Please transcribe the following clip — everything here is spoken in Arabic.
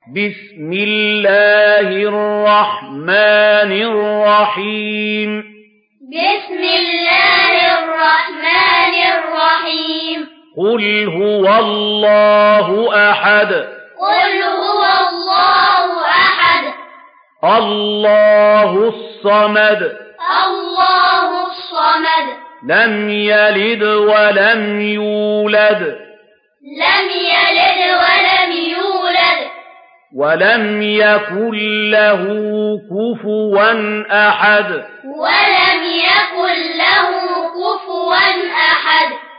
بسم الله الرحمن الرحيم بسم الله الرحمن الرحيم قل هو الله أحد قل هو الله أحد الله الصمد الله الصمد لم يلد ولم يولد لم يلد ولم يولد ولم يكن له كفوا أحد ولم يكن له كفوا أحد